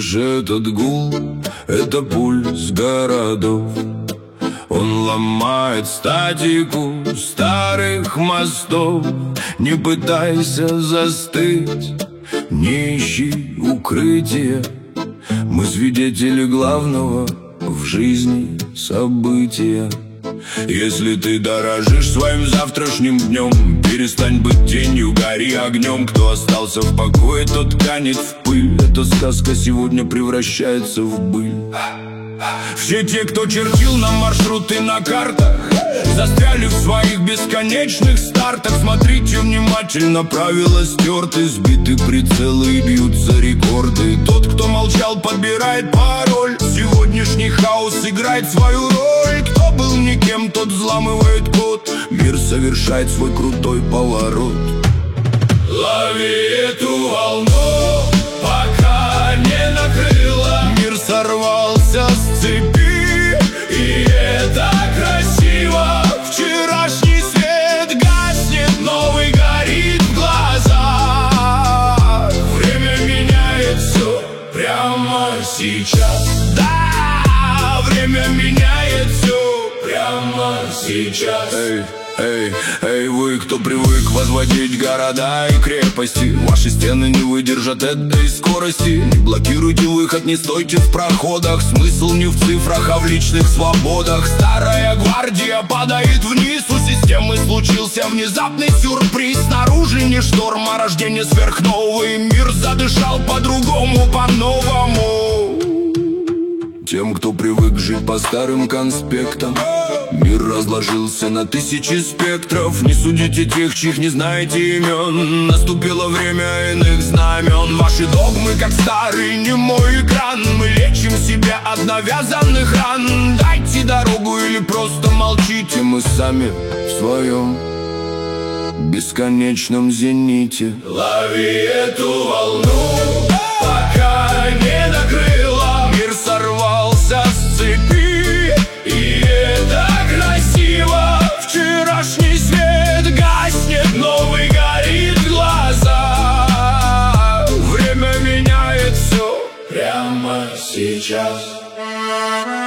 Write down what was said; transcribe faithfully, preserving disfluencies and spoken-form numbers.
Слышишь этот гул? Это пульс городов. Он ломает статику старых мостов. Не пытайся застыть, не ищи укрытия. Мы свидетели главного в жизни события. Если ты дорожишь своим завтрашним днем, перестань быть тенью, гори огнем. Кто остался в покое, тот канет в пыль. Эта сказка сегодня превращается в быль. Все те, кто чертил нам маршруты на картах, застряли в своих бесконечных стартах. Смотрите внимательно, правила стерты, сбиты прицелы и бьются рекорды. Тот, кто молчал, подбирает пароль. Сегодняшний хаос играет свою роль. Кто был никем, тот взламывает код. Мир совершает свой крутой поворот. Лови эту волну, пока не накрыло. Мир сорвался с цепи, и это красиво. Вчерашний свет гаснет, новый горит в глазах. Время меняет все прямо сейчас. Да, время меняет все прямо сейчас. Эй, эй, эй, вы, кто привык возводить города и крепости, ваши стены не выдержат этой скорости. Не блокируйте выход, не стойте в проходах. Смысл не в цифрах, а в личных свободах. Старая гвардия падает вниз. У системы случился внезапный сюрприз. Снаружи не шторм, а рождение сверхновый. Мир задышал по-другому, по-новому. Тем, кто привык жить по старым конспектам, мир разложился на тысячи спектров. Не судите тех, чьих не знаете имен. Наступило время иных знамен. Ваши догмы, как старый немой экран. Мы лечим себя от навязанных ран. Дайте дорогу или просто молчите. Мы сами в своем бесконечном зените. Лови эту волну, пока не накрыла. Мир сорвался с цепи, и это красиво. Вчерашний свет гаснет, новый горит в глазах. Время меняет все прямо сейчас.